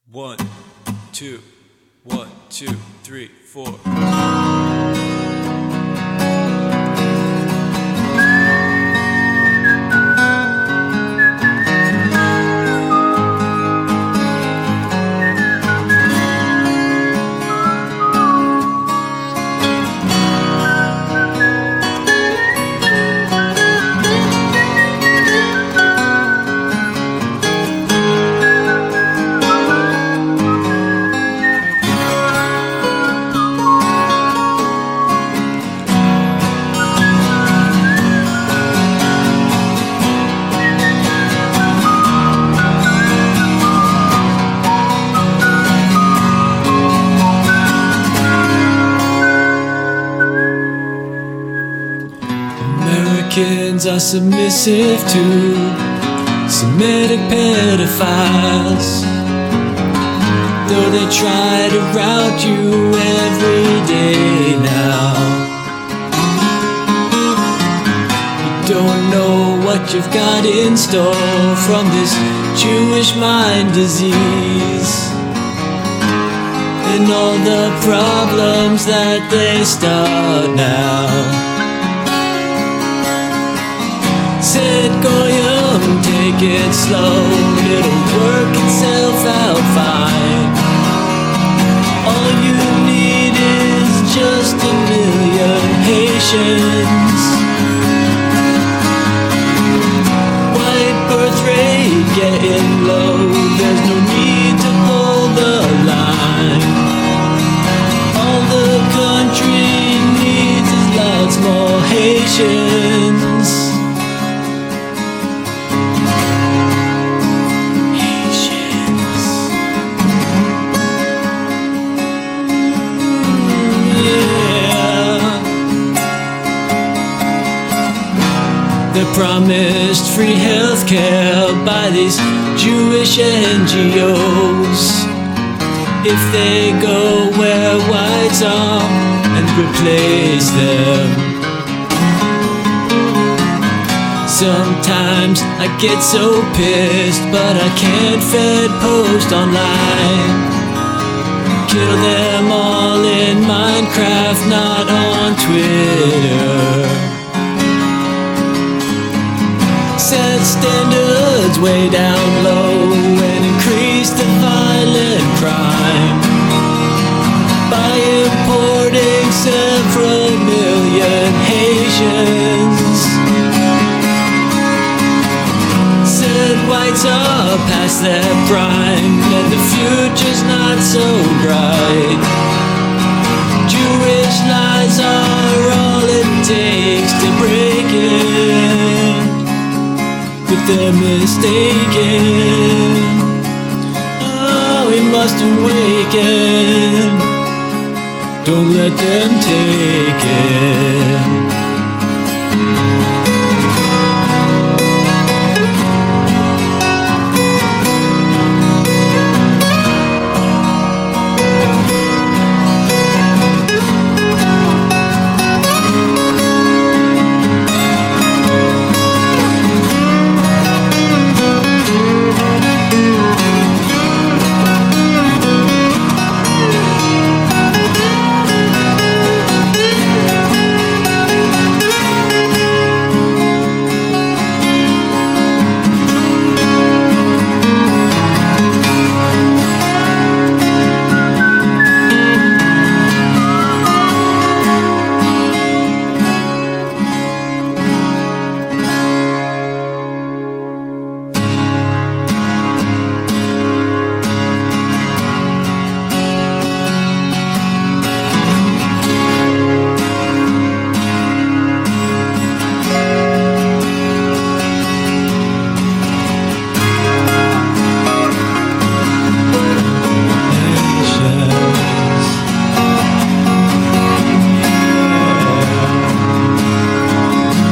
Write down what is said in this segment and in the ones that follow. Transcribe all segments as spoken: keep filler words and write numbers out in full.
One, two, one, two, three, four. Americans are submissive to Semitic pedophiles, though they try to rout you every day now. You don't know what you've got in store from this Jewish mind disease and all the problems that they start now. Said Goyim, take it slow, it'll work itself out fine. All you need is just a million Haitians. White birth rate getting low, there's no need to hold the line. All the country needs is lots more Haitians. They're promised free healthcare by these Jewish N G Os if they go where whites are and replace them. Sometimes I get so pissed, but I can't fed post online. Kill them all in Minecraft, not on Twitter. Set standards way down low and increase the violent crime by importing several million Haitians. Said whites are past their prime and the future's not so bright. Jewish lies are all it takes to break it. But they're mistaken. Oh, we must awaken. Don't let them take it.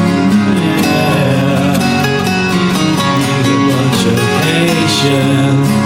Haitians.